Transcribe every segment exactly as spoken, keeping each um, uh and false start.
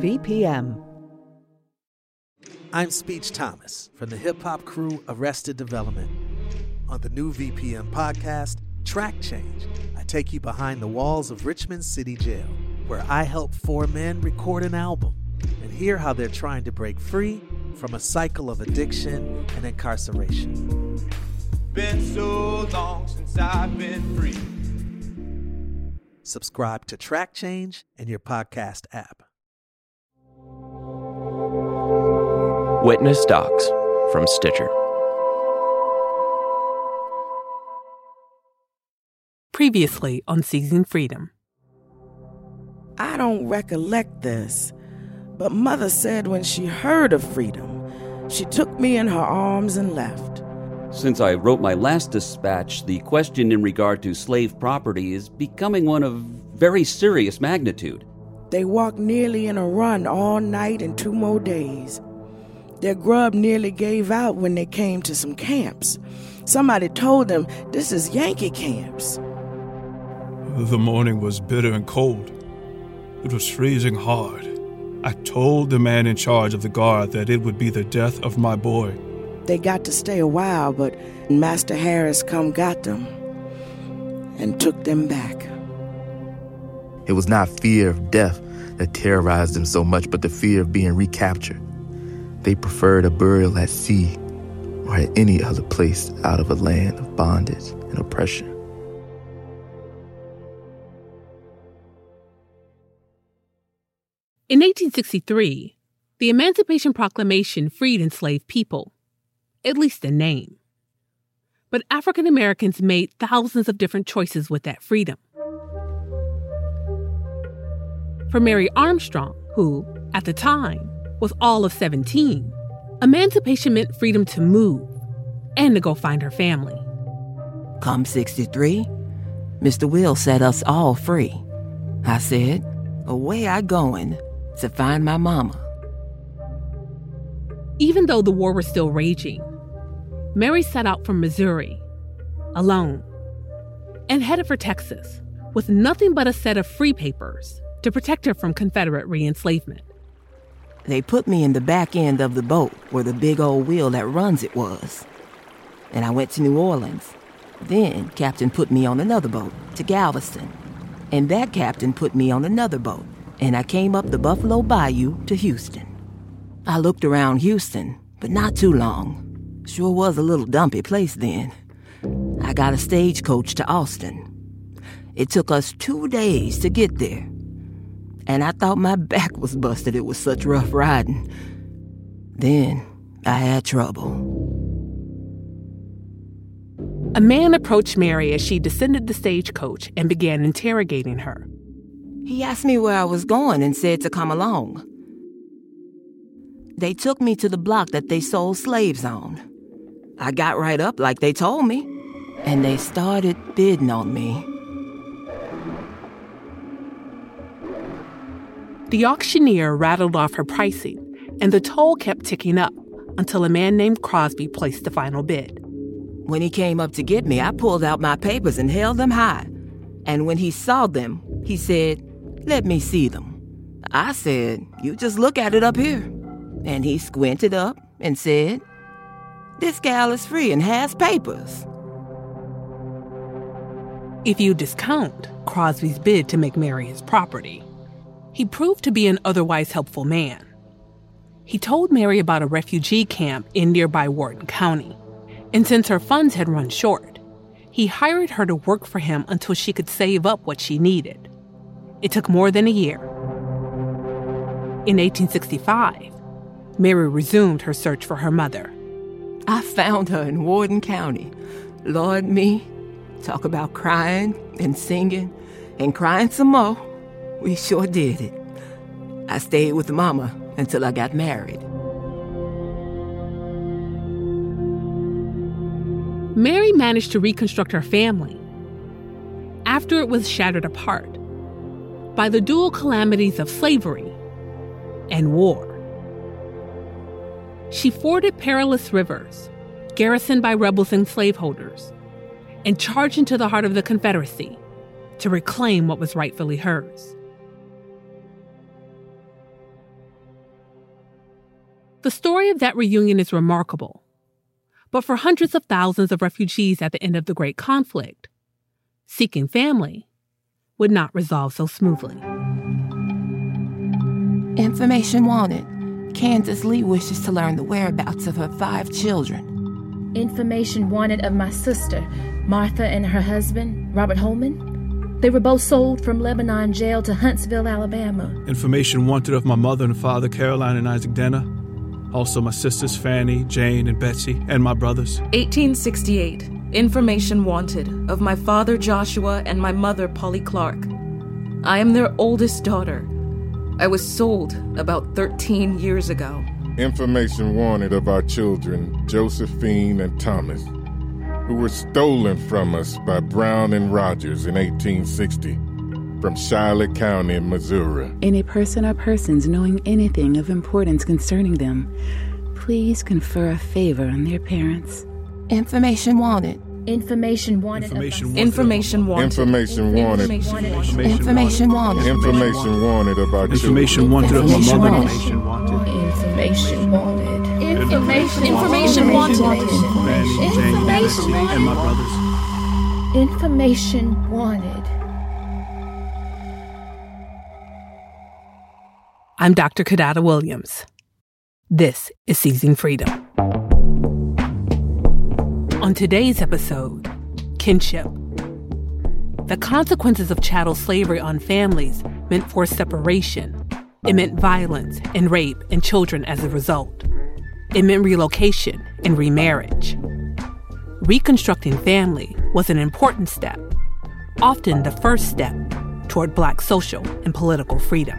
V P M. I'm Speech Thomas from the hip-hop crew Arrested Development. On the new V P M podcast, Track Change, I take you behind the walls of Richmond City Jail, where I help four men record an album and hear how they're trying to break free from a cycle of addiction and incarceration. Been so long since I've been free. Subscribe to Track Change in your podcast app. Witness Docs from Stitcher. Previously on Seizing Freedom. I don't recollect this, but Mother said when she heard of freedom, she took me in her arms and left. Since I wrote my last dispatch, the question in regard to slave property is becoming one of very serious magnitude. They walked nearly in a run all night and two more days. Their grub nearly gave out when they came to some camps. Somebody told them this is Yankee camps. The morning was bitter and cold. It was freezing hard. I told the man in charge of the guard that it would be the death of my boy. They got to stay a while, but Master Harris come got them and took them back. It was not fear of death that terrorized them so much, but the fear of being recaptured. They preferred a burial at sea or at any other place out of a land of bondage and oppression. In eighteen sixty-three, the Emancipation Proclamation freed enslaved people, at least in name. But African Americans made thousands of different choices with that freedom. For Mary Armstrong, who, at the time, was all of seventeen, emancipation meant freedom to move and to go find her family. Come sixty-three, Mister Will set us all free. I said, away I going to find my mama. Even though the war was still raging, Mary set out from Missouri, alone, and headed for Texas with nothing but a set of free papers to protect her from Confederate re-enslavement. They put me in the back end of the boat where the big old wheel that runs it was. And I went to New Orleans. Then Captain put me on another boat to Galveston. And that captain put me on another boat. And I came up the Buffalo Bayou to Houston. I looked around Houston, but not too long. Sure was a little dumpy place then. I got a stagecoach to Austin. It took us two days to get there. And I thought my back was busted, it was such rough riding. Then I had trouble. A man approached Mary as she descended the stagecoach and began interrogating her. He asked me where I was going and said to come along. They took me to the block that they sold slaves on. I got right up like they told me, and they started bidding on me. The auctioneer rattled off her pricing, and the toll kept ticking up until a man named Crosby placed the final bid. When he came up to get me, I pulled out my papers and held them high. And when he saw them, he said, "Let me see them." I said, "You just look at it up here." And he squinted up and said, "This gal is free and has papers." If you discount Crosby's bid to make Mary his property, he proved to be an otherwise helpful man. He told Mary about a refugee camp in nearby Wharton County, and since her funds had run short, he hired her to work for him until she could save up what she needed. It took more than a year. In eighteen sixty-five, Mary resumed her search for her mother. I found her in Wharton County. Lord me, talk about crying and singing and crying some more. We sure did it. I stayed with Mama until I got married. Mary managed to reconstruct her family after it was shattered apart by the dual calamities of slavery and war. She forded perilous rivers, garrisoned by rebels and slaveholders, and charged into the heart of the Confederacy to reclaim what was rightfully hers. The story of that reunion is remarkable. But for hundreds of thousands of refugees at the end of the Great Conflict, seeking family would not resolve so smoothly. Information wanted. Candace Lee wishes to learn the whereabouts of her five children. Information wanted of my sister, Martha, and her husband, Robert Holman. They were both sold from Lebanon jail to Huntsville, Alabama. Information wanted of my mother and father, Caroline and Isaac Denner. Also my sisters, Fanny, Jane, and Betsy, and my brothers. eighteen sixty-eight. Information wanted of my father, Joshua, and my mother, Polly Clark. I am their oldest daughter. I was sold about thirteen years ago. Information wanted of our children, Josephine and Thomas, who were stolen from us by Brown and Rogers in eighteen sixty from Shiloh County, Missouri. Any person or persons knowing anything of importance concerning them, please confer a favor on their parents. Information wanted. Information wanted. Information wanted. Information wanted. Information wanted. Information wanted. Information wanted of our Information wanted of my mother. Information wanted. Information wanted. Information. Information wanted. Information. And my brothers. Information wanted. I'm Doctor Kidada Williams. This is Seizing Freedom. On today's episode, kinship. The consequences of chattel slavery on families meant forced separation. It meant violence and rape and children as a result. It meant relocation and remarriage. Reconstructing family was an important step, often the first step toward Black social and political freedom.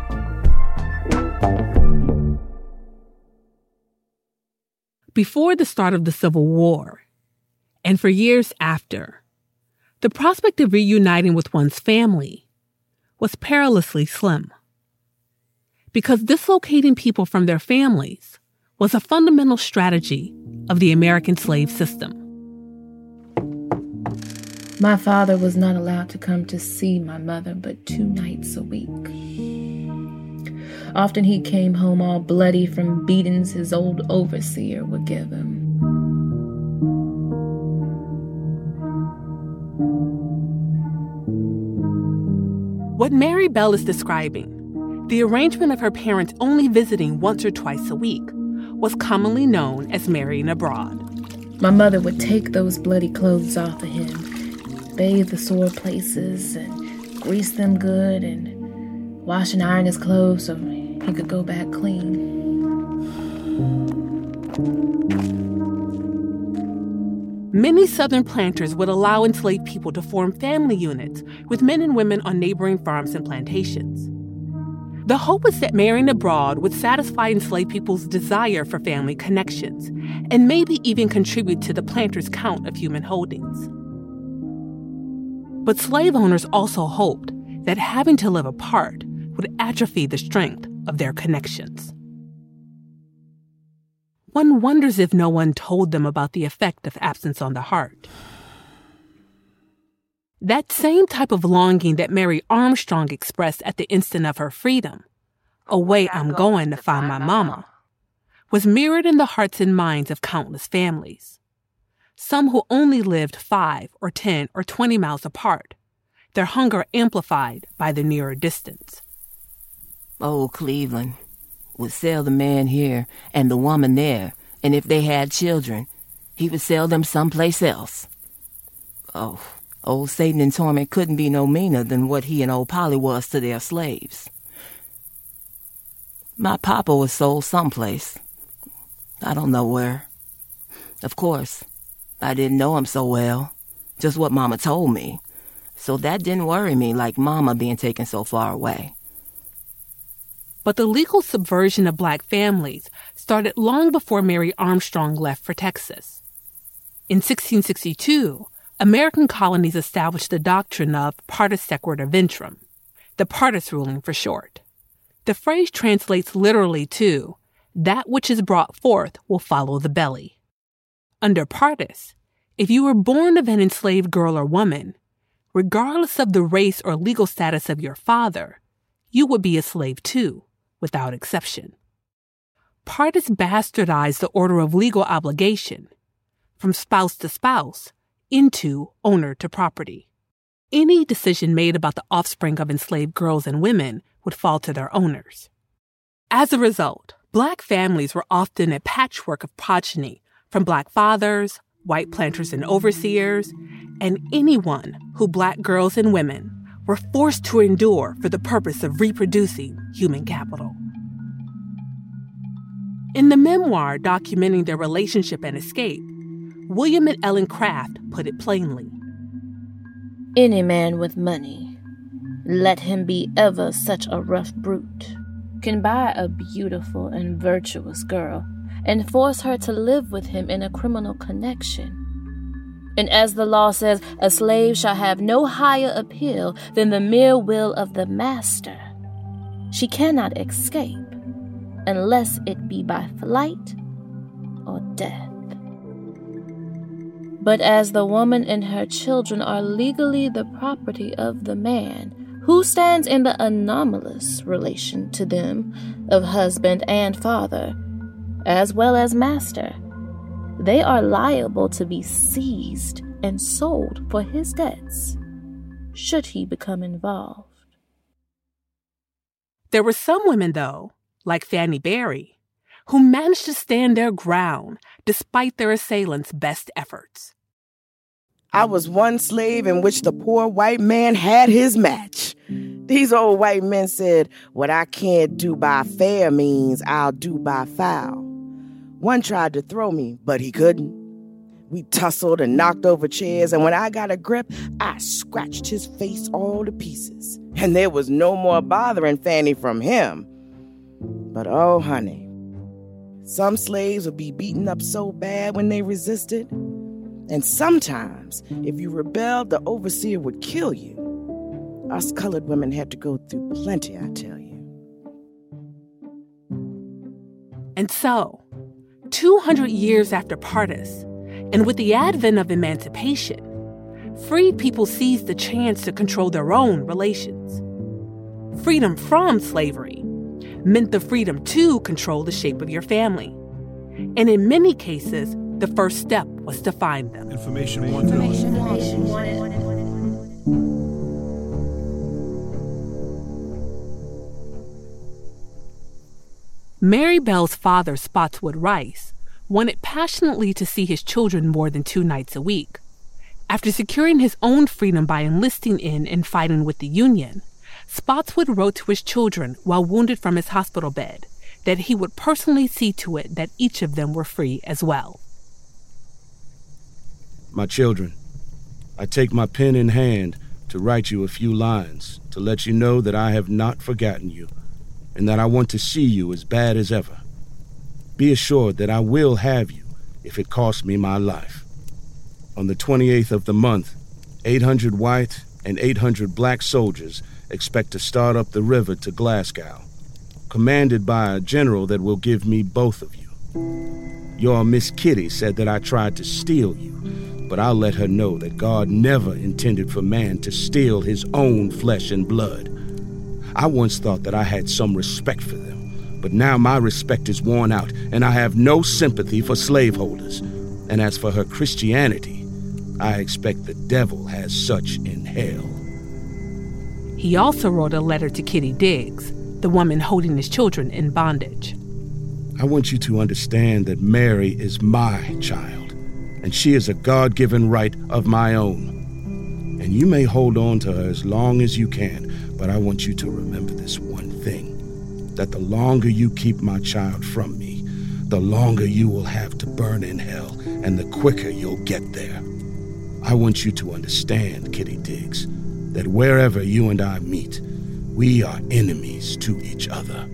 Before the start of the Civil War, and for years after, the prospect of reuniting with one's family was perilously slim. Because dislocating people from their families was a fundamental strategy of the American slave system. My father was not allowed to come to see my mother but two nights a week. Often he came home all bloody from beatings his old overseer would give him. What Mary Bell is describing, the arrangement of her parents only visiting once or twice a week, was commonly known as marrying abroad. My mother would take those bloody clothes off of him, bathe the sore places, and grease them good, and wash and iron his clothes so he could go back clean. Many Southern planters would allow enslaved people to form family units with men and women on neighboring farms and plantations. The hope was that marrying abroad would satisfy enslaved people's desire for family connections and maybe even contribute to the planters' count of human holdings. But slave owners also hoped that having to live apart would atrophy the strength of their connections. One wonders if no one told them about the effect of absence on the heart. That same type of longing that Mary Armstrong expressed at the instant of her freedom, away I'm going to find my mama, was mirrored in the hearts and minds of countless families. Some who only lived five or ten or twenty miles apart, their hunger amplified by the nearer distance. Old Cleveland would sell the man here and the woman there, and if they had children, he would sell them someplace else. Oh, old Satan in Torment couldn't be no meaner than what he and old Polly was to their slaves. My papa was sold someplace. I don't know where. Of course, I didn't know him so well, just what Mama told me, so that didn't worry me like Mama being taken so far away. But the legal subversion of Black families started long before Mary Armstrong left for Texas. In sixteen sixty-two, American colonies established the doctrine of partus sequitur ventrum, the partus ruling for short. The phrase translates literally to, that which is brought forth will follow the belly. Under partus, if you were born of an enslaved girl or woman, regardless of the race or legal status of your father, you would be a slave too, without exception. Partis bastardized the order of legal obligation from spouse to spouse into owner to property. Any decision made about the offspring of enslaved girls and women would fall to their owners. As a result, Black families were often a patchwork of progeny from Black fathers, white planters and overseers, and anyone who Black girls and women were forced to endure for the purpose of reproducing human capital. In the memoir documenting their relationship and escape, William and Ellen Craft put it plainly. Any man with money, let him be ever such a rough brute, can buy a beautiful and virtuous girl and force her to live with him in a criminal connection. And as the law says, a slave shall have no higher appeal than the mere will of the master. She cannot escape unless it be by flight or death. But as the woman and her children are legally the property of the man, who stands in the anomalous relation to them of husband and father, as well as master, they are liable to be seized and sold for his debts, should he become involved. There were some women, though, like Fanny Berry, who managed to stand their ground despite their assailants' best efforts. I was one slave in which the poor white man had his match. These old white men said, what I can't do by fair means, I'll do by foul. One tried to throw me, but he couldn't. We tussled and knocked over chairs, and when I got a grip, I scratched his face all to pieces. And there was no more bothering Fanny from him. But oh, honey, some slaves would be beaten up so bad when they resisted. And sometimes, if you rebelled, the overseer would kill you. Us colored women had to go through plenty, I tell you. And so, two hundred years after Partis, and with the advent of emancipation, freed people seized the chance to control their own relations. Freedom from slavery meant the freedom to control the shape of your family. And in many cases, the first step was to find them. Information wanted. Information wanted. Mary Bell's father, Spotswood Rice, wanted passionately to see his children more than two nights a week. After securing his own freedom by enlisting in and fighting with the Union, Spotswood wrote to his children while wounded from his hospital bed that he would personally see to it that each of them were free as well. My children, I take my pen in hand to write you a few lines to let you know that I have not forgotten you and that I want to see you as bad as ever. Be assured that I will have you if it costs me my life. On the twenty-eighth of the month, eight hundred white and eight hundred black soldiers expect to start up the river to Glasgow, commanded by a general that will give me both of you. Your Miss Kitty said that I tried to steal you, but I'll let her know that God never intended for man to steal his own flesh and blood. I once thought that I had some respect for them, but now my respect is worn out, and I have no sympathy for slaveholders. And as for her Christianity, I expect the devil has such in hell. He also wrote a letter to Kitty Diggs, the woman holding his children in bondage. I want you to understand that Mary is my child, and she is a God-given right of my own. And you may hold on to her as long as you can, but I want you to remember this one thing, that the longer you keep my child from me, the longer you will have to burn in hell, and the quicker you'll get there. I want you to understand, Kitty Diggs, that wherever you and I meet, we are enemies to each other.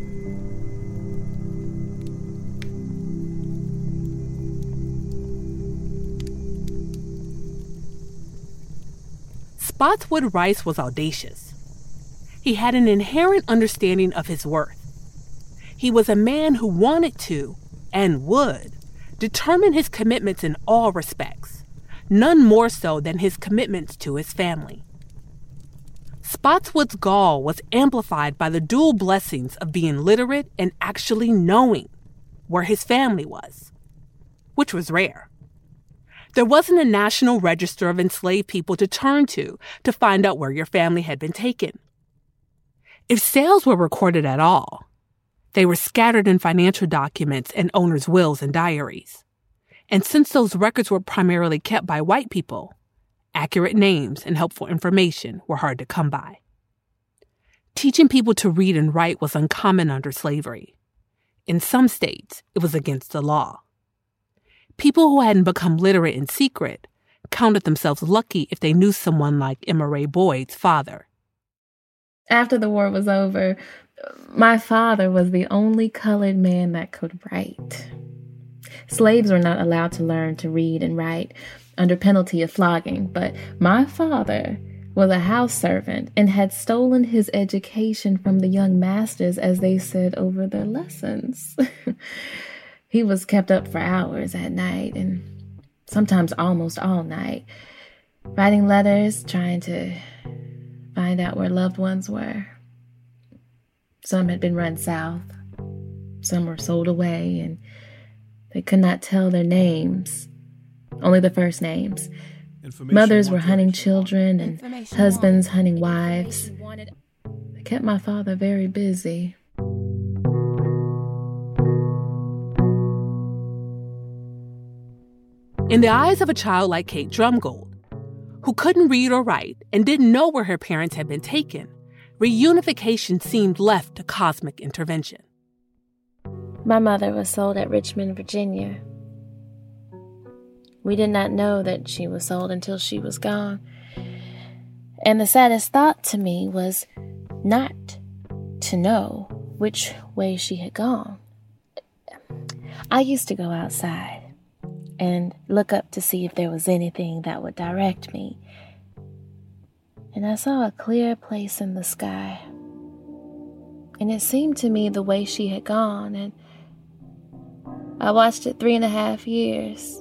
Spotswood Rice was audacious. He had an inherent understanding of his worth. He was a man who wanted to, and would, determine his commitments in all respects, none more so than his commitments to his family. Spotswood's gall was amplified by the dual blessings of being literate and actually knowing. where his family was, which was rare. There wasn't a national register of enslaved people to turn to to find out where your family had been taken. If sales were recorded at all, they were scattered in financial documents and owners' wills and diaries. And since those records were primarily kept by white people, accurate names and helpful information were hard to come by. Teaching people to read and write was uncommon under slavery. In some states, it was against the law. People who hadn't become literate in secret counted themselves lucky if they knew someone like Emma Ray Boyd's father. After the war was over, my father was the only colored man that could write. Slaves were not allowed to learn to read and write under penalty of flogging, but my father was a house servant and had stolen his education from the young masters as they said over their lessons. He was kept up for hours at night and sometimes almost all night, writing letters, trying to find out where loved ones were. Some had been run south. Some were sold away, and they could not tell their names, only the first names. Mothers were hunting children, and husbands hunting wives. They kept my father very busy. In the eyes of a child like Kate Drumgold, who couldn't read or write and didn't know where her parents had been taken, reunification seemed left to cosmic intervention. My mother was sold at Richmond, Virginia. We did not know that she was sold until she was gone. And the saddest thought to me was not to know which way she had gone. I used to go outside and look up to see if there was anything that would direct me. And I saw a clear place in the sky. And it seemed to me the way she had gone, and I watched it three and a half years.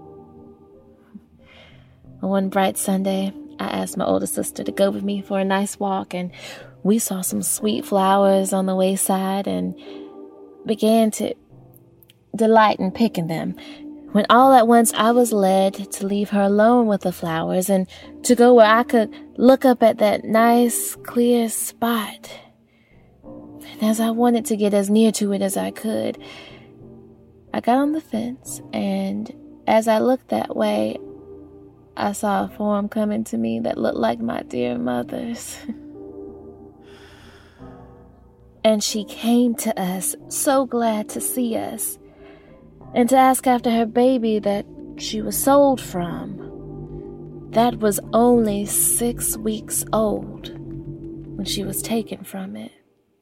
One bright Sunday, I asked my older sister to go with me for a nice walk, and we saw some sweet flowers on the wayside and began to delight in picking them, when all at once I was led to leave her alone with the flowers and to go where I could look up at that nice, clear spot. And as I wanted to get as near to it as I could, I got on the fence, and as I looked that way, I saw a form coming to me that looked like my dear mother's. And she came to us, so glad to see us, and to ask after her baby that she was sold from. That was only six weeks old when she was taken from it.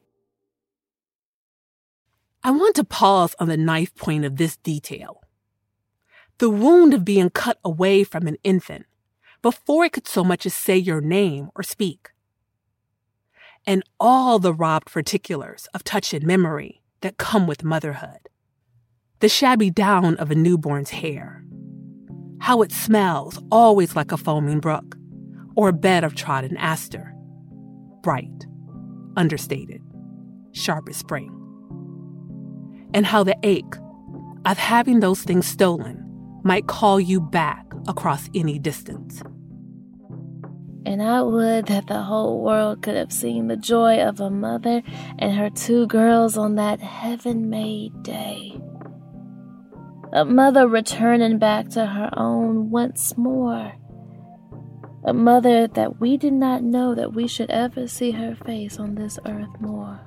I want to pause on the knife point of this detail. The wound of being cut away from an infant before it could so much as say your name or speak. And all the robbed particulars of touch and memory that come with motherhood. The shabby down of a newborn's hair. How it smells, always like a foaming brook, or a bed of trodden aster. Bright, understated, sharp as spring. And how the ache of having those things stolen might call you back across any distance. And I would that the whole world could have seen the joy of a mother and her two girls on that heaven-made day. A mother returning back to her own once more. A mother that we did not know that we should ever see her face on this earth more.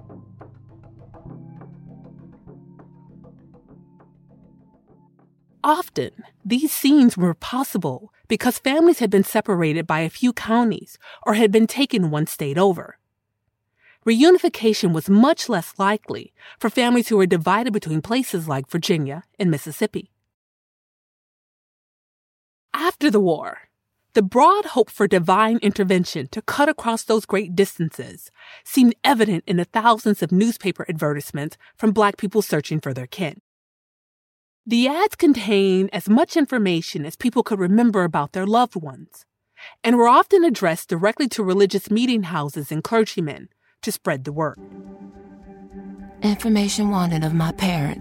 Often, these scenes were possible because families had been separated by a few counties or had been taken one state over. Reunification was much less likely for families who were divided between places like Virginia and Mississippi. After the war, the broad hope for divine intervention to cut across those great distances seemed evident in the thousands of newspaper advertisements from Black people searching for their kin. The ads contained as much information as people could remember about their loved ones, and were often addressed directly to religious meeting houses and clergymen to spread the word. Information wanted of my parents,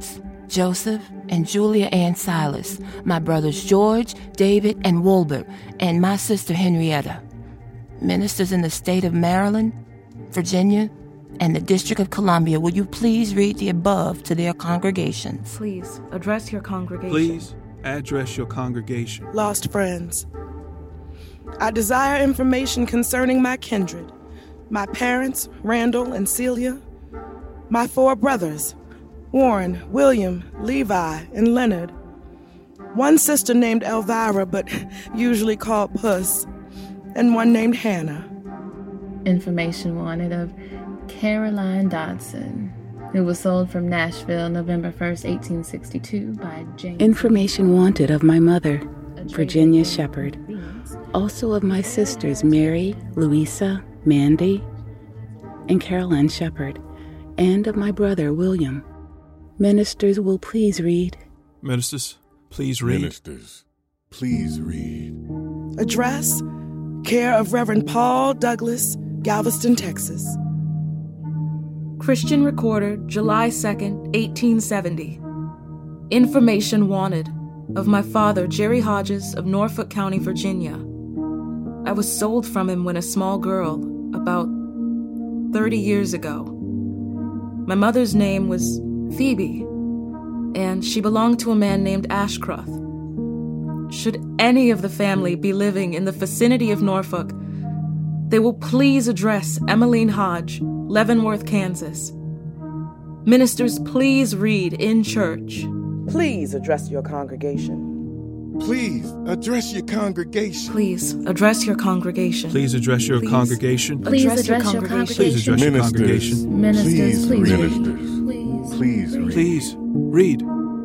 Joseph and Julia Ann Silas, my brothers George, David, and Wilbur, and my sister Henrietta. Ministers in the state of Maryland, Virginia, and the District of Columbia, will you please read the above to their congregations? Please, address your congregation. Please, address your congregation. Lost friends, I desire information concerning my kindred, my parents, Randall and Celia, my four brothers, Warren, William, Levi, and Leonard, one sister named Elvira, but usually called Puss, and one named Hannah. Information wanted of Caroline Dodson, who was sold from Nashville November first, eighteen sixty-two by James. Information wanted of my mother, Virginia Shepard. Also of my sisters Mary, Louisa, Mandy, and Caroline Shepard, and of my brother William. Ministers will please read. Ministers, please read. Ministers, please read. Address, care of Reverend Paul Douglas, Galveston, Texas. Christian Recorder, July second, eighteen seventy. Information wanted of my father, Jerry Hodges of Norfolk County, Virginia. I was sold from him when a small girl, about thirty years ago. My mother's name was Phoebe, and she belonged to a man named Ashcroft. Should any of the family be living in the vicinity of Norfolk, they will please address Emmeline Hodge, Leavenworth, Kansas. Ministers, please read in church. Please address your congregation. Please address your congregation. Please address your congregation. Please address your Please. congregation. Please Address address your your congregation. Please address your congregation. Ministers, please read. Ministers, Please. please read. Please read.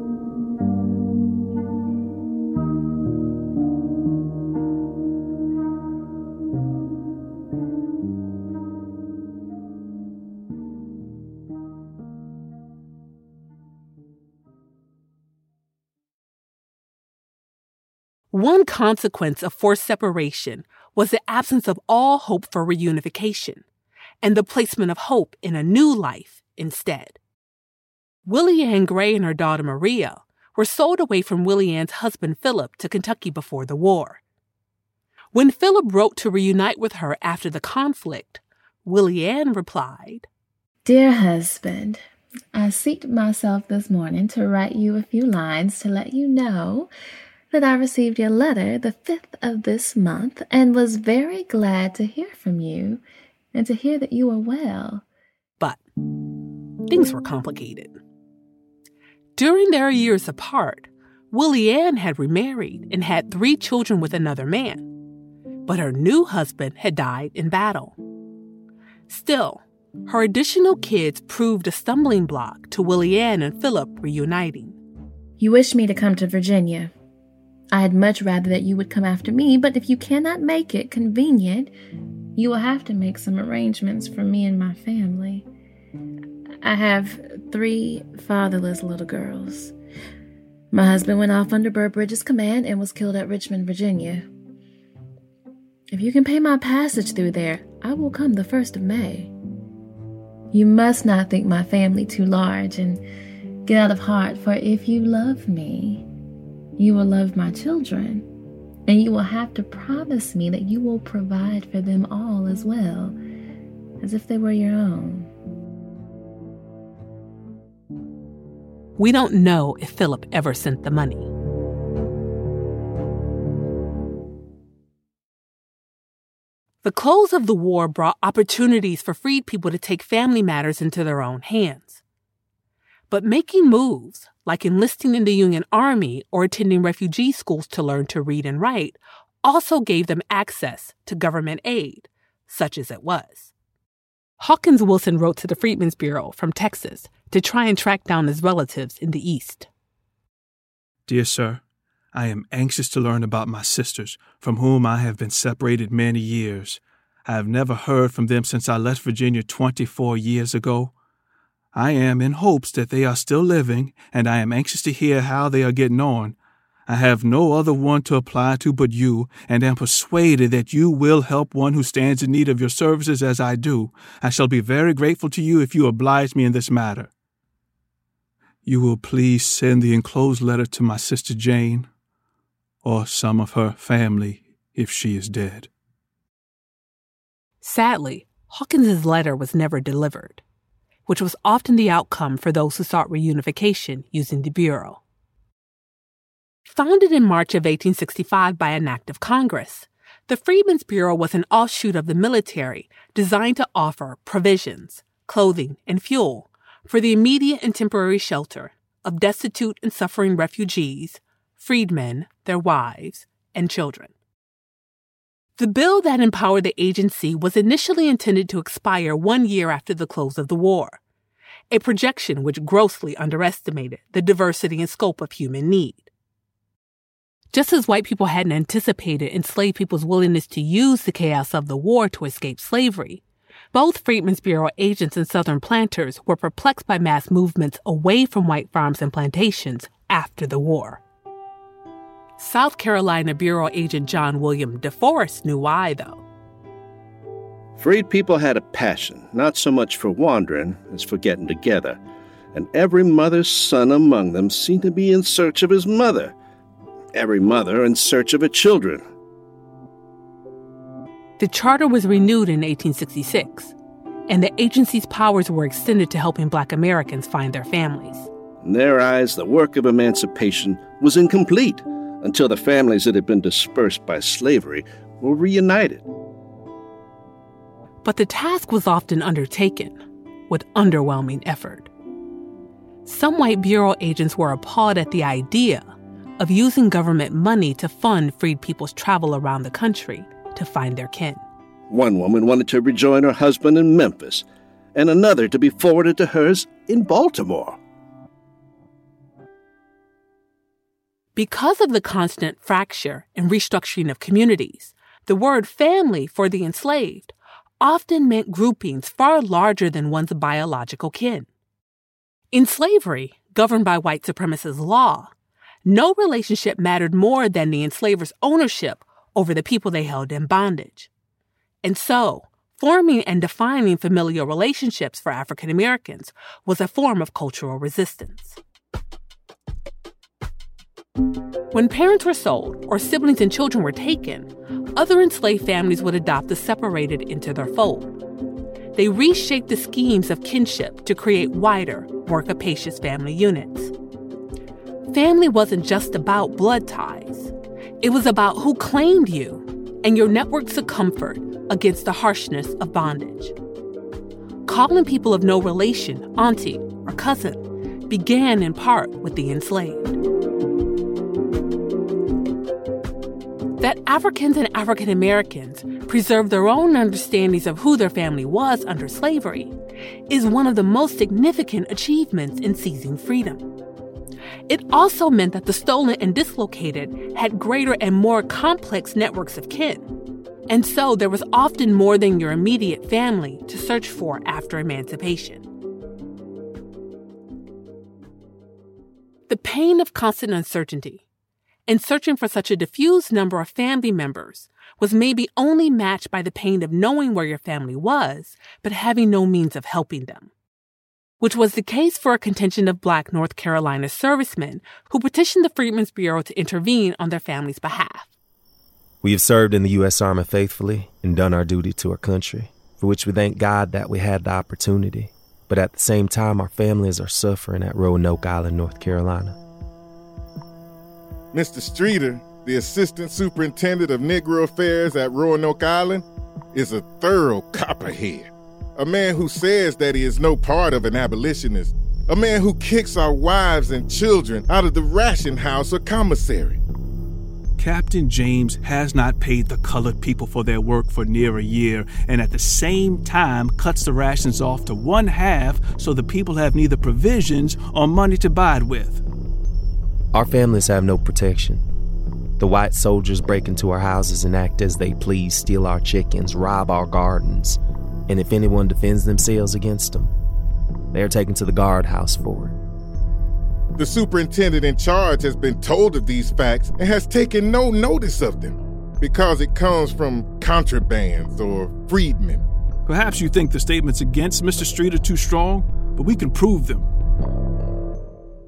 One consequence of forced separation was the absence of all hope for reunification and the placement of hope in a new life instead. Willie Ann Gray and her daughter Maria were sold away from Willie Ann's husband Philip to Kentucky before the war. When Philip wrote to reunite with her after the conflict, Willie Ann replied, Dear husband, I seated myself this morning to write you a few lines to let you know that I received your letter the fifth of this month and was very glad to hear from you and to hear that you are well. But things were complicated. During their years apart, Willie Ann had remarried and had three children with another man, but her new husband had died in battle. Still, her additional kids proved a stumbling block to Willie Ann and Philip reuniting. You wish me to come to Virginia. I had much rather that you would come after me, but if you cannot make it convenient, you will have to make some arrangements for me and my family. I have three fatherless little girls. My husband went off under Burbridge's command and was killed at Richmond, Virginia. If you can pay my passage through there, I will come the first of May. You must not think my family too large and get out of heart, for if you love me, you will love my children, and you will have to promise me that you will provide for them all as well, as if they were your own. We don't know if Philip ever sent the money. The close of the war brought opportunities for freed people to take family matters into their own hands. But making moves, like enlisting in the Union Army or attending refugee schools to learn to read and write, also gave them access to government aid, such as it was. Hawkins Wilson wrote to the Freedmen's Bureau from Texas to try and track down his relatives in the East. Dear sir, I am anxious to learn about my sisters, from whom I have been separated many years. I have never heard from them since I left Virginia twenty-four years ago. I am in hopes that they are still living, and I am anxious to hear how they are getting on. I have no other one to apply to but you, and am persuaded that you will help one who stands in need of your services as I do. I shall be very grateful to you if you oblige me in this matter. you will please send the enclosed letter to my sister Jane, or some of her family if she is dead. Sadly, Hawkins's letter was never delivered, which was often the outcome for those who sought reunification using the Bureau. Founded in March of eighteen sixty-five by an act of Congress, the Freedmen's Bureau was an offshoot of the military designed to offer provisions, clothing, and fuel for the immediate and temporary shelter of destitute and suffering refugees, freedmen, their wives, and children. The bill that empowered the agency was initially intended to expire one year after the close of the war, a projection which grossly underestimated the diversity and scope of human need. Just as white people hadn't anticipated enslaved people's willingness to use the chaos of the war to escape slavery, both Freedmen's Bureau agents and Southern planters were perplexed by mass movements away from white farms and plantations after the war. South Carolina Bureau agent John William DeForest knew why, though. Freed people had a passion, not so much for wandering as for getting together, and every mother's son among them seemed to be in search of his mother. Every mother in search of her children. The charter was renewed in eighteen sixty-six, and the agency's powers were extended to helping Black Americans find their families. In their eyes, the work of emancipation was incomplete until the families that had been dispersed by slavery were reunited. But the task was often undertaken with underwhelming effort. Some white Bureau agents were appalled at the idea of using government money to fund freed people's travel around the country to find their kin. One woman wanted to rejoin her husband in Memphis, and another to be forwarded to hers in Baltimore. Because of the constant fracture and restructuring of communities, the word family for the enslaved often meant groupings far larger than one's biological kin. In slavery, governed by white supremacist law, no relationship mattered more than the enslaver's ownership over the people they held in bondage. And so, forming and defining familial relationships for African Americans was a form of cultural resistance. When parents were sold or siblings and children were taken, other enslaved families would adopt the separated into their fold. They reshaped the schemes of kinship to create wider, more capacious family units. Family wasn't just about blood ties. It was about who claimed you and your networks of comfort against the harshness of bondage. Calling people of no relation auntie or cousin began in part with the enslaved. That Africans and African Americans preserved their own understandings of who their family was under slavery is one of the most significant achievements in seizing freedom. It also meant that the stolen and dislocated had greater and more complex networks of kin. And so there was often more than your immediate family to search for after emancipation. The pain of constant uncertainty and searching for such a diffuse number of family members was maybe only matched by the pain of knowing where your family was, but having no means of helping them. Which was the case for a contingent of Black North Carolina servicemen who petitioned the Freedmen's Bureau to intervene on their family's behalf. We have served in the U S Army faithfully and done our duty to our country, for which we thank God that we had the opportunity. But at the same time, our families are suffering at Roanoke Island, North Carolina. Mister Streeter, the Assistant Superintendent of Negro Affairs at Roanoke Island, is a thorough copperhead. A man who says that he is no part of an abolitionist. A man who kicks our wives and children out of the ration house or commissary. Captain James has not paid the colored people for their work for near a year, and at the same time cuts the rations off to one half so the people have neither provisions or money to buy it with. Our families have no protection. The white soldiers break into our houses and act as they please, steal our chickens, rob our gardens, and if anyone defends themselves against them, they are taken to the guardhouse for it. The superintendent in charge has been told of these facts and has taken no notice of them because it comes from contrabands or freedmen. Perhaps you think the statements against Mister Street are too strong, but we can prove them.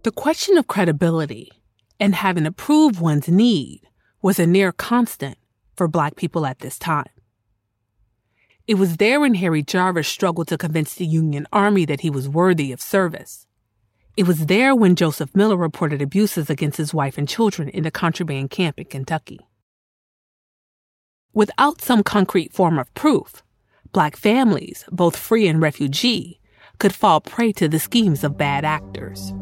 The question of credibility and having to prove one's need was a near constant for Black people at this time. It was there when Harry Jarvis struggled to convince the Union Army that he was worthy of service. It was there when Joseph Miller reported abuses against his wife and children in the contraband camp in Kentucky. Without some concrete form of proof, Black families, both free and refugee, could fall prey to the schemes of bad actors.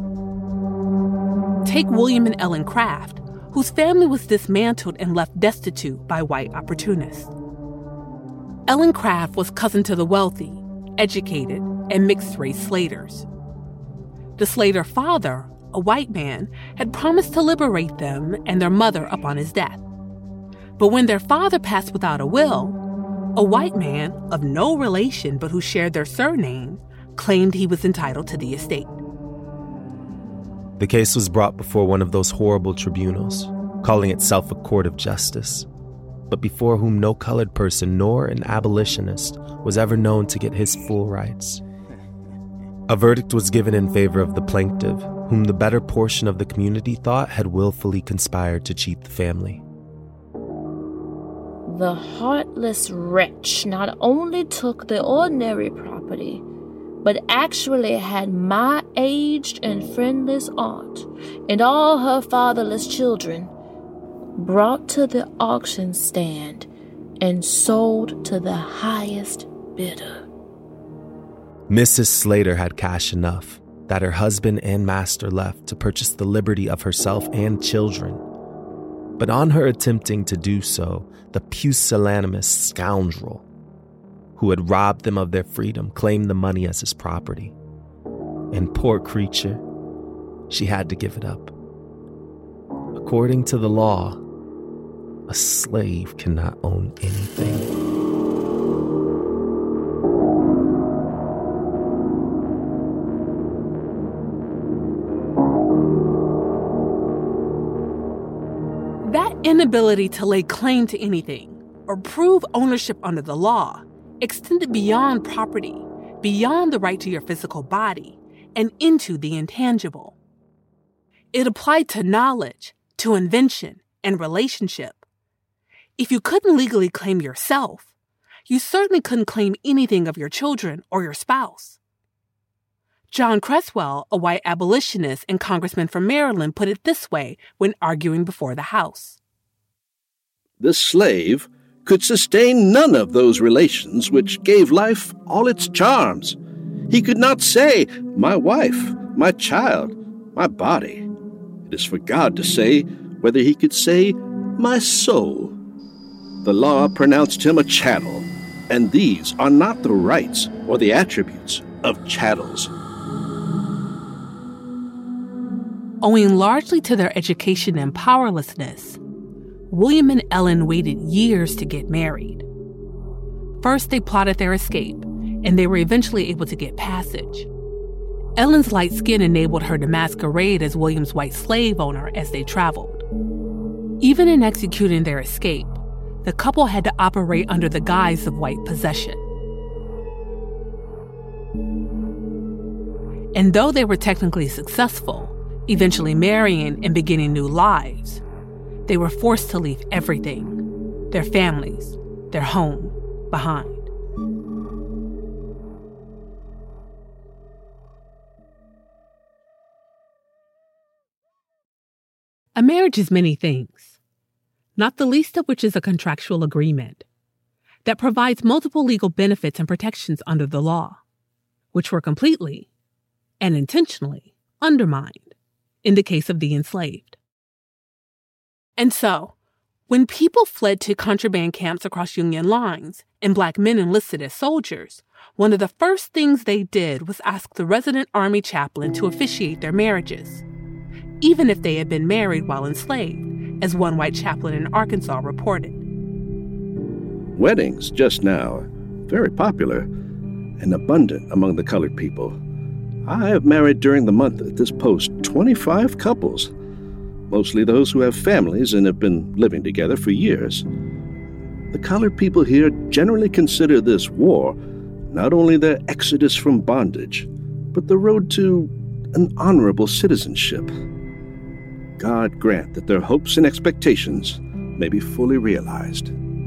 Take William and Ellen Craft, whose family was dismantled and left destitute by white opportunists. Ellen Craft was cousin to the wealthy, educated, and mixed-race Slaters. The Slater father, a white man, had promised to liberate them and their mother upon his death. But when their father passed without a will, a white man, of no relation but who shared their surname, claimed he was entitled to the estate. The case was brought before one of those horrible tribunals, calling itself a court of justice, but before whom no colored person nor an abolitionist was ever known to get his full rights. A verdict was given in favor of the plaintiff, whom the better portion of the community thought had willfully conspired to cheat the family. The heartless wretch not only took the ordinary property, but actually had my aged and friendless aunt and all her fatherless children brought to the auction stand and sold to the highest bidder. Missus Slater had cash enough that her husband and master left to purchase the liberty of herself and children. But on her attempting to do so, the pusillanimous scoundrel who had robbed them of their freedom claimed the money as his property. And poor creature, she had to give it up. According to the law, a slave cannot own anything. That inability to lay claim to anything or prove ownership under the law extended beyond property, beyond the right to your physical body, and into the intangible. It applied to knowledge, to invention, and relationship. If you couldn't legally claim yourself, you certainly couldn't claim anything of your children or your spouse. John Creswell, a white abolitionist and congressman from Maryland, put it this way when arguing before the House. The slave could sustain none of those relations which gave life all its charms. He could not say, my wife, my child, my body. It is for God to say whether he could say, my soul. The law pronounced him a chattel, and these are not the rights or the attributes of chattels. Owing largely to their education and powerlessness, William and Ellen waited years to get married. First, they plotted their escape, and they were eventually able to get passage. Ellen's light skin enabled her to masquerade as William's white slave owner as they traveled. Even in executing their escape, the couple had to operate under the guise of white possession. And though they were technically successful, eventually marrying and beginning new lives, they were forced to leave everything, their families, their home, behind. A marriage is many things, not the least of which is a contractual agreement that provides multiple legal benefits and protections under the law, which were completely and intentionally undermined in the case of the enslaved. And so, when people fled to contraband camps across Union lines and Black men enlisted as soldiers, one of the first things they did was ask the resident Army chaplain to officiate their marriages, even if they had been married while enslaved, as one white chaplain in Arkansas reported. Weddings just now are very popular and abundant among the colored people. I have married during the month at this post twenty-five couples, mostly those who have families and have been living together for years. The colored people here generally consider this war not only their exodus from bondage, but the road to an honorable citizenship. God grant that their hopes and expectations may be fully realized.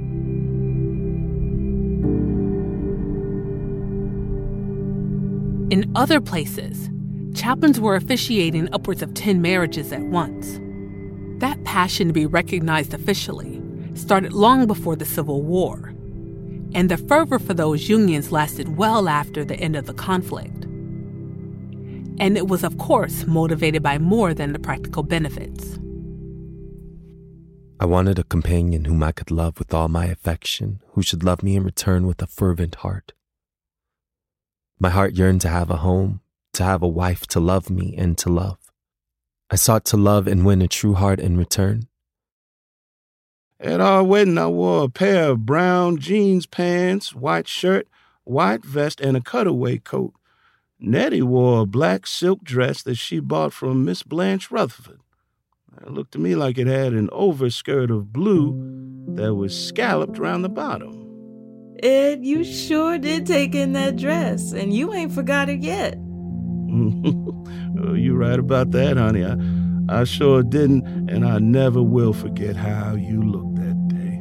In other places, chaplains were officiating upwards of ten marriages at once. That passion to be recognized officially started long before the Civil War, and the fervor for those unions lasted well after the end of the conflict. And it was, of course, motivated by more than the practical benefits. I wanted a companion whom I could love with all my affection, who should love me in return with a fervent heart. My heart yearned to have a home, to have a wife to love me and to love. I sought to love and win a true heart in return. At our wedding, I wore a pair of brown jeans pants, white shirt, white vest, and a cutaway coat. Nettie wore a black silk dress that she bought from Miss Blanche Rutherford. It looked to me like it had an overskirt of blue that was scalloped around the bottom. Ed, you sure did take in that dress, and you ain't forgot it yet. Oh, you're right about that, honey. I, I sure didn't, and I never will forget how you looked that day.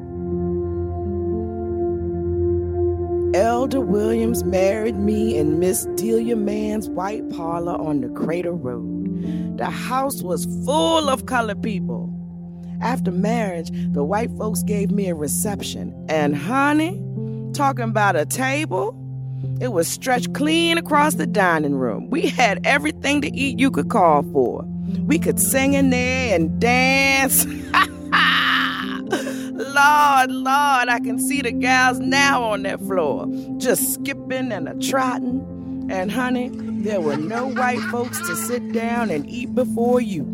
Elder Williams married me in Miss Delia Mann's white parlor on the Crater Road. The house was full of colored people. After marriage, the white folks gave me a reception. And honey, talking about a table, it was stretched clean across the dining room. We had everything to eat you could call for. We could sing in there and dance. Lord, Lord, I can see the gals now on that floor, just skipping and a-trotting. And honey, there were no white folks to sit down and eat before you.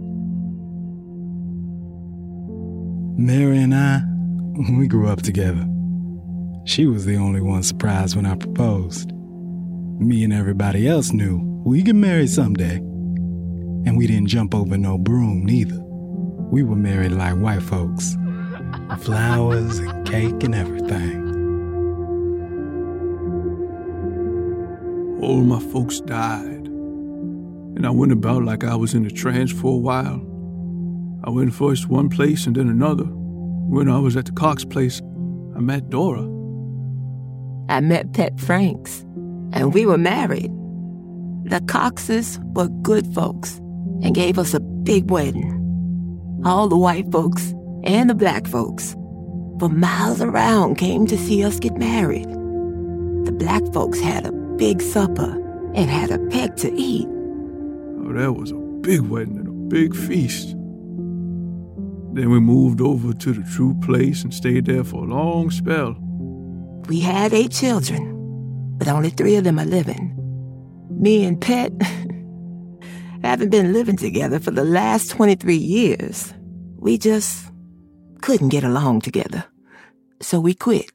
Mary and I, we grew up together. She was the only one surprised when I proposed. Me and everybody else knew we get married someday. And we didn't jump over no broom, neither. We were married like white folks. Flowers and cake and everything. All my folks died. And I went about like I was in a trance for a while. I went first one place and then another. When I was at the Cox place, I met Dora. I met Pet Franks, and we were married. The Coxes were good folks and gave us a big wedding. All the white folks and the black folks from miles around came to see us get married. The black folks had a big supper and had a peck to eat. Oh, that was a big wedding and a big feast. Then we moved over to the true place and stayed there for a long spell. We had eight children, but only three of them are living. Me and Pet haven't been living together for the last twenty-three years. We just couldn't get along together, so we quit.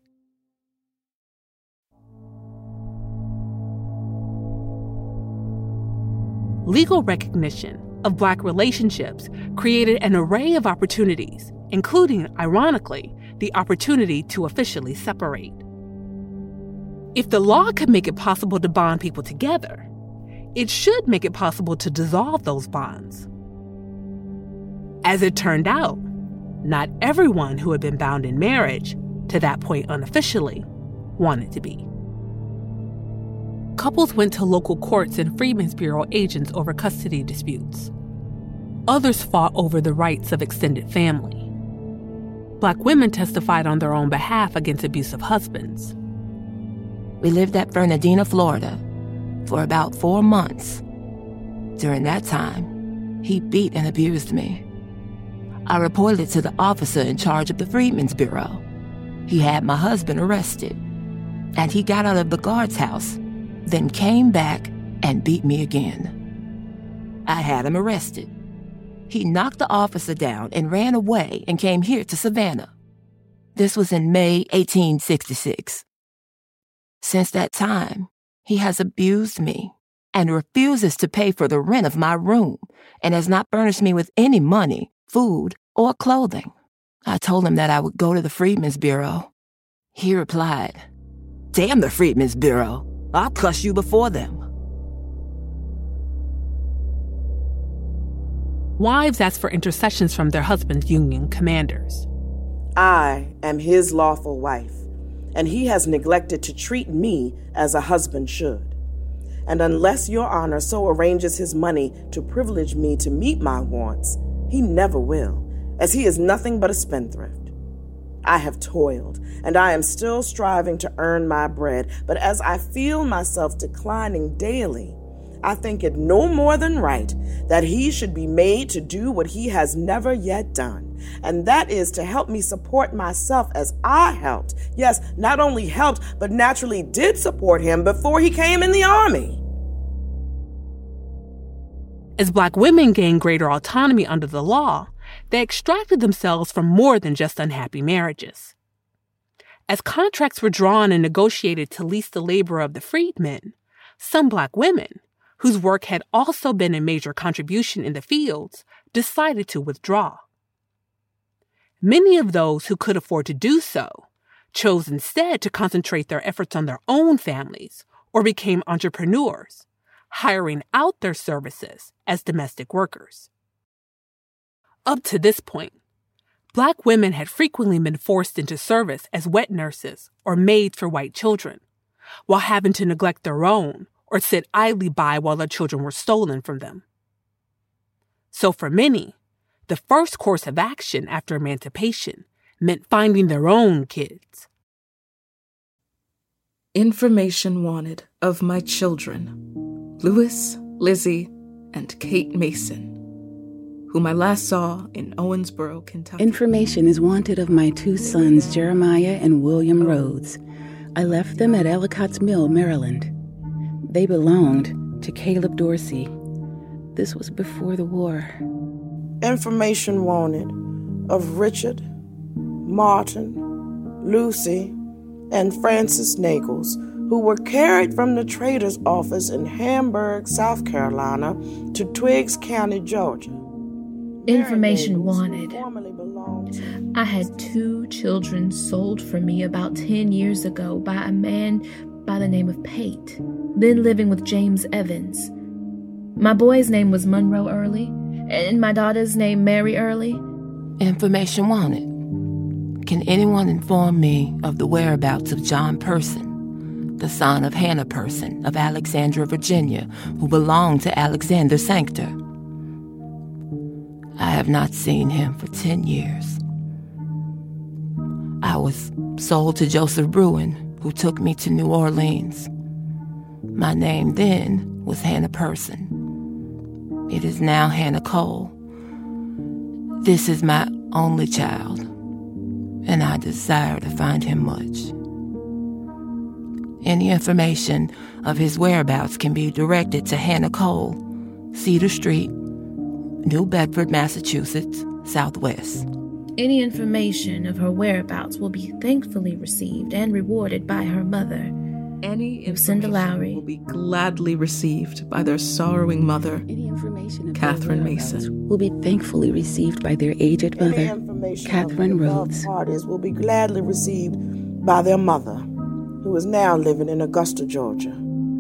Legal recognition of Black relationships created an array of opportunities, including, ironically, the opportunity to officially separate. If the law could make it possible to bond people together, it should make it possible to dissolve those bonds. As it turned out, not everyone who had been bound in marriage, to that point unofficially, wanted to be. Couples went to local courts and Freedmen's Bureau agents over custody disputes. Others fought over the rights of extended family. Black women testified on their own behalf against abusive husbands. We lived at Fernandina, Florida, for about four months. During that time, he beat and abused me. I reported to the officer in charge of the Freedmen's Bureau. He had my husband arrested, and he got out of the guard's house, then came back and beat me again. I had him arrested. He knocked the officer down and ran away and came here to Savannah. This was in May eighteen sixty-six. Since that time, he has abused me and refuses to pay for the rent of my room and has not furnished me with any money, food, or clothing. I told him that I would go to the Freedmen's Bureau. He replied, "Damn the Freedmen's Bureau. I'll cuss you before them." wives ask for intercessions from their husbands' Union commanders. I am his lawful wife, and he has neglected to treat me as a husband should. And unless your honor so arranges his money to privilege me to meet my wants, he never will, as he is nothing but a spendthrift. I have toiled, and I am still striving to earn my bread, but as I feel myself declining daily, I think it no more than right that he should be made to do what he has never yet done, and that is to help me support myself as I helped, yes, not only helped, but naturally did support him before he came in the army. As Black women gained greater autonomy under the law, they extracted themselves from more than just unhappy marriages. As contracts were drawn and negotiated to lease the labor of the freedmen, some Black women, whose work had also been a major contribution in the fields, decided to withdraw. Many of those who could afford to do so chose instead to concentrate their efforts on their own families or became entrepreneurs, hiring out their services as domestic workers. Up to this point, Black women had frequently been forced into service as wet nurses or maids for white children, while having to neglect their own or sit idly by while their children were stolen from them. So for many, the first course of action after emancipation meant finding their own kids. Information wanted of my children, Lewis, Lizzie, and Kate Mason, whom I last saw in Owensboro, Kentucky. Information is wanted of my two sons, Jeremiah and William Rhodes. I left them at Ellicott's Mill, Maryland. They belonged to Caleb Dorsey. This was before the war. Information wanted of Richard, Martin, Lucy, and Francis Nagels, who were carried from the trader's office in Hamburg, South Carolina, to Twiggs County, Georgia. Information wanted. I had two children sold from me about ten years ago by a man by the name of Pate, then living with James Evans. My boy's name was Monroe Early, and my daughter's name Mary Early. Information wanted. Can anyone inform me of the whereabouts of John Person, the son of Hannah Person of Alexandria, Virginia, who belonged to Alexander Sanctor? I have not seen him for ten years. I was sold to Joseph Bruin, who took me to New Orleans. My name then was Hannah Person. It is now Hannah Cole. This is my only child, and I desire to find him much. Any information of his whereabouts can be directed to Hannah Cole, Cedar Street, New Bedford, Massachusetts, Southwest. Any information of her whereabouts will be thankfully received and rewarded by her mother, Any Lucinda Lowry. will be gladly received by their sorrowing mother, Any information of Catherine their whereabouts Mason. will be thankfully received by their aged Any mother, information Catherine of the above Rhodes. parties will be gladly received by their mother, who is now living in Augusta, Georgia.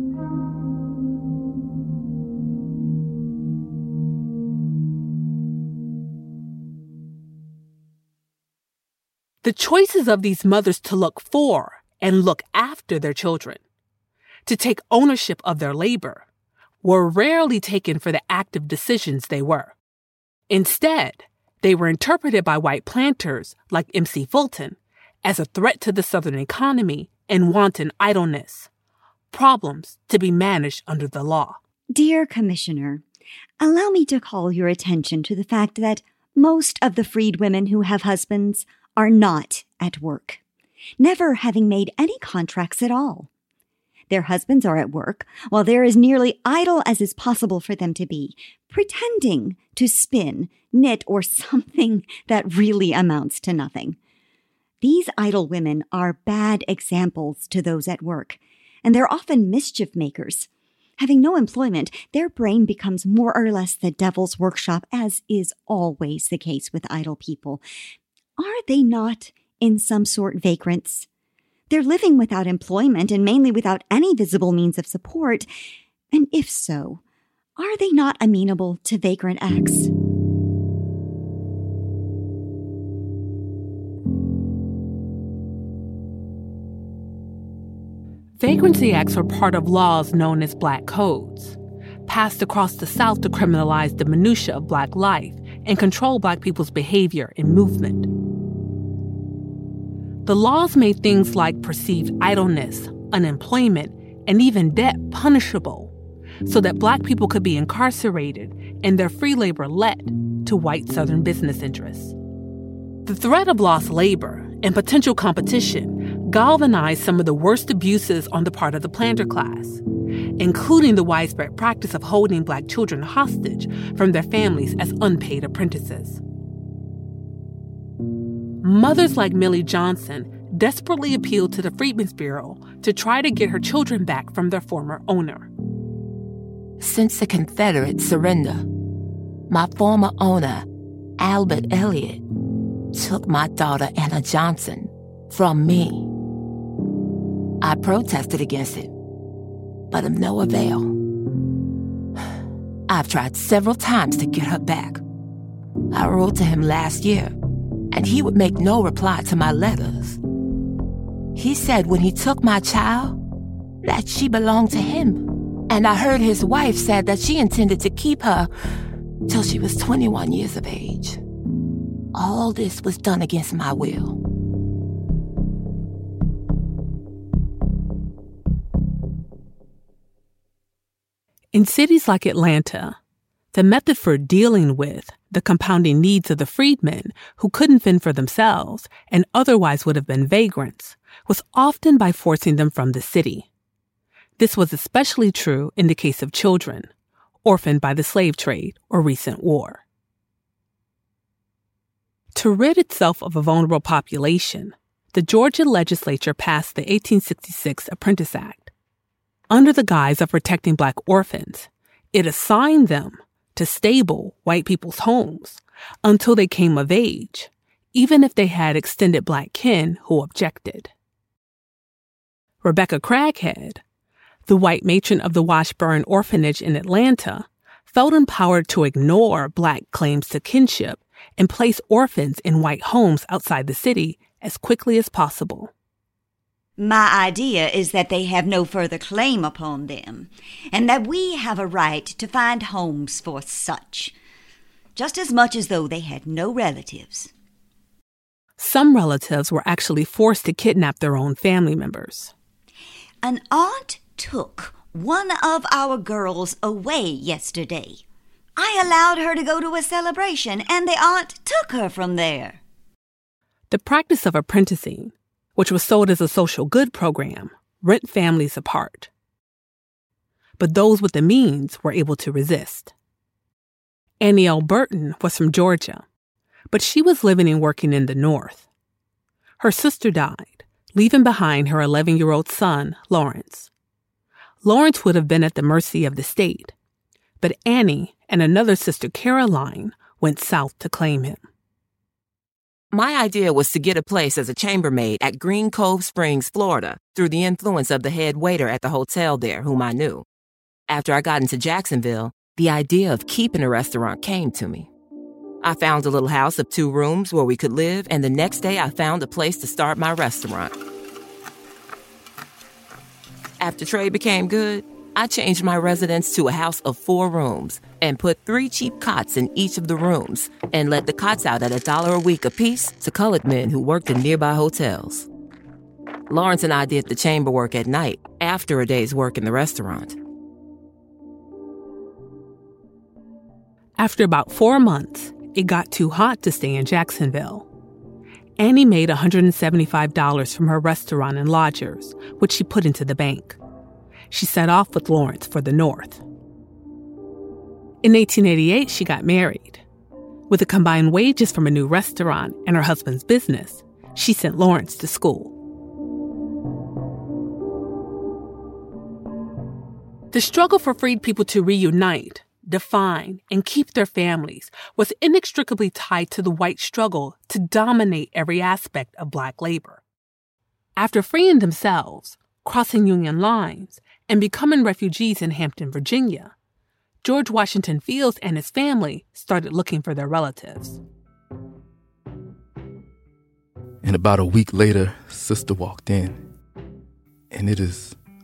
The choices of these mothers to look for and look after their children, to take ownership of their labor, were rarely taken for the active decisions they were. Instead, they were interpreted by white planters like M C Fulton as a threat to the Southern economy and wanton idleness, problems to be managed under the law. Dear Commissioner, allow me to call your attention to the fact that most of the freed women who have husbands are not at work, never having made any contracts at all. Their husbands are at work, while they're as nearly idle as is possible for them to be, pretending to spin, knit, or something that really amounts to nothing. These idle women are bad examples to those at work, and they're often mischief makers. Having no employment, their brain becomes more or less the devil's workshop, as is always the case with idle people. Are they not, in some sort, vagrants? They're living without employment and mainly without any visible means of support. And if so, are they not amenable to vagrant acts? Vagrancy acts were part of laws known as black codes, passed across the South to criminalize the minutiae of black life and control black people's behavior and movement. The laws made things like perceived idleness, unemployment, and even debt punishable, so that black people could be incarcerated and their free labor let to white Southern business interests. The threat of lost labor and potential competition galvanized some of the worst abuses on the part of the planter class, including the widespread practice of holding black children hostage from their families as unpaid apprentices. Mothers like Millie Johnson desperately appealed to the Freedmen's Bureau to try to get her children back from their former owner. Since the Confederate surrender, my former owner, Albert Elliott, took my daughter Anna Johnson from me. I protested against it, but of no avail. I've tried several times to get her back. I wrote to him last year, and he would make no reply to my letters. He said when he took my child, that she belonged to him. And I heard his wife said that she intended to keep her till she was twenty-one years of age. All this was done against my will. In cities like Atlanta, the method for dealing with the compounding needs of the freedmen who couldn't fend for themselves and otherwise would have been vagrants was often by forcing them from the city. This was especially true in the case of children, orphaned by the slave trade or recent war. To rid itself of a vulnerable population, the Georgia legislature passed the eighteen sixty-six Apprentice Act. Under the guise of protecting black orphans, it assigned them to stable white people's homes until they came of age, even if they had extended black kin who objected. Rebecca Craighead, the white matron of the Washburn Orphanage in Atlanta, felt empowered to ignore black claims to kinship and place orphans in white homes outside the city as quickly as possible. My idea is that they have no further claim upon them, and that we have a right to find homes for such, just as much as though they had no relatives. Some relatives were actually forced to kidnap their own family members. An aunt took one of our girls away yesterday. I allowed her to go to a celebration, and the aunt took her from there. The practice of apprenticing, which was sold as a social good program, rent families apart. But those with the means were able to resist. Annie L. Burton was from Georgia, but she was living and working in the North. Her sister died, leaving behind her eleven-year-old son, Lawrence. Lawrence would have been at the mercy of the state, but Annie and another sister, Caroline, went south to claim him. My idea was to get a place as a chambermaid at Green Cove Springs, Florida, through the influence of the head waiter at the hotel there, whom I knew. After I got into Jacksonville, the idea of keeping a restaurant came to me. I found a little house of two rooms where we could live, and the next day I found a place to start my restaurant. After trade became good, I changed my residence to a house of four rooms and put three cheap cots in each of the rooms and let the cots out at a dollar a week apiece to colored men who worked in nearby hotels. Lawrence and I did the chamber work at night after a day's work in the restaurant. After about four months, it got too hot to stay in Jacksonville. Annie made one hundred seventy-five dollars from her restaurant and lodgers, which she put into the bank. She set off with Lawrence for the North. In eighteen eighty-eight, she got married. With the combined wages from a new restaurant and her husband's business, she sent Lawrence to school. The struggle for freed people to reunite, define, and keep their families was inextricably tied to the white struggle to dominate every aspect of black labor. After freeing themselves, crossing Union lines, and becoming refugees in Hampton, Virginia, George Washington Fields and his family started looking for their relatives. And about a week later, Sister walked in. And it is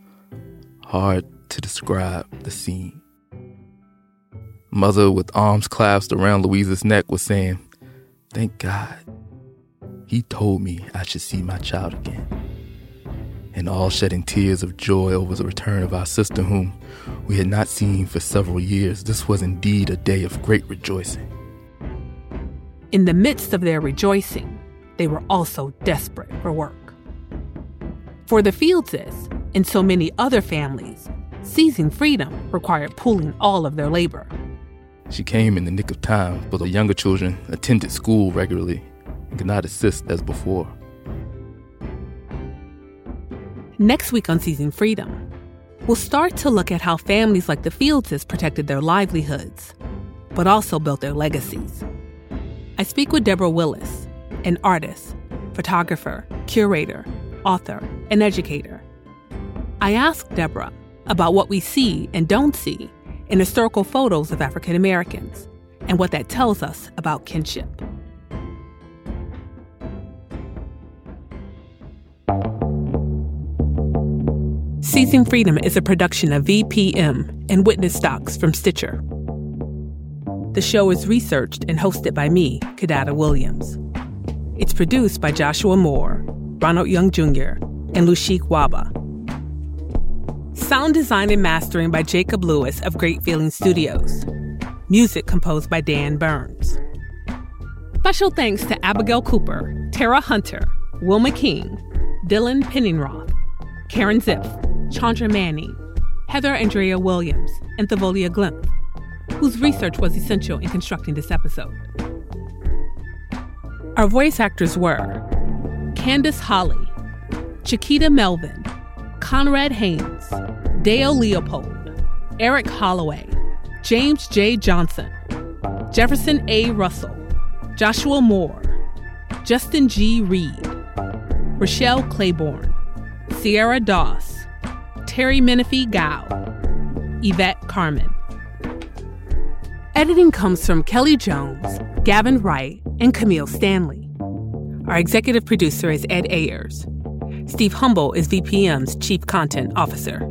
hard to describe the scene. Mother, with arms clasped around Louisa's neck, was saying, "Thank God. He told me I should see my child again." And all shedding tears of joy over the return of our sister, whom we had not seen for several years. This was indeed a day of great rejoicing. In the midst of their rejoicing, they were also desperate for work. For the Fieldses and so many other families, seizing freedom required pooling all of their labor. She came in the nick of time, but the younger children attended school regularly and could not assist as before. Next week on Seizing Freedom, we'll start to look at how families like the Fieldses protected their livelihoods, but also built their legacies. I speak with Deborah Willis, an artist, photographer, curator, author, and educator. I asked Deborah about what we see and don't see in historical photos of African Americans and what that tells us about kinship. Seizing Freedom is a production of V P M and Witness Docs from Stitcher. The show is researched and hosted by me, Kidada Williams. It's produced by Joshua Moore, Ronald Young Junior, and Lushik Waba. Sound design and mastering by Jacob Lewis of Great Feeling Studios. Music composed by Dan Burns. Special thanks to Abigail Cooper, Tara Hunter, Wilma King, Dylan Penningroth, Karen Ziff, Chandra Manning, Heather Andrea Williams, and Thavolia Glimpf, whose research was essential in constructing this episode. Our voice actors were Candace Holly, Chiquita Melvin, Conrad Haynes, Dale Leopold, Eric Holloway, James J. Johnson, Jefferson A. Russell, Joshua Moore, Justin G. Reed, Rochelle Claiborne, Sierra Doss, Terry Menifee Gow, Yvette Carmen. Editing comes from Kelly Jones, Gavin Wright, and Camille Stanley. Our executive producer is Ed Ayers. Steve Humble is V P M's Chief Content Officer.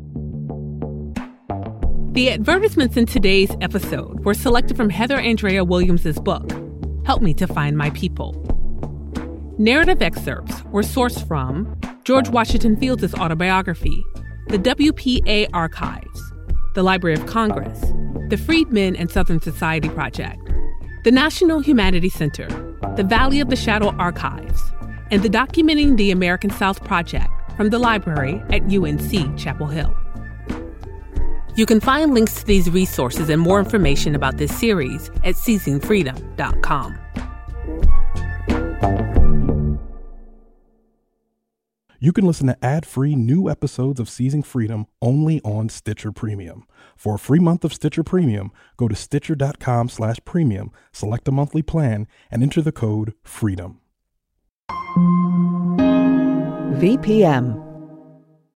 The advertisements in today's episode were selected from Heather Andrea Williams' book, Help Me to Find My People. Narrative excerpts were sourced from George Washington Fields' autobiography, the W P A Archives, the Library of Congress, the Freedmen and Southern Society Project, the National Humanities Center, the Valley of the Shadow Archives, and the Documenting the American South Project from the library at U N C Chapel Hill. You can find links to these resources and more information about this series at seizing freedom dot com. You can listen to ad-free new episodes of Seizing Freedom only on Stitcher Premium. For a free month of Stitcher Premium, go to stitcher.com slash premium, select a monthly plan, and enter the code FREEDOM. V P M,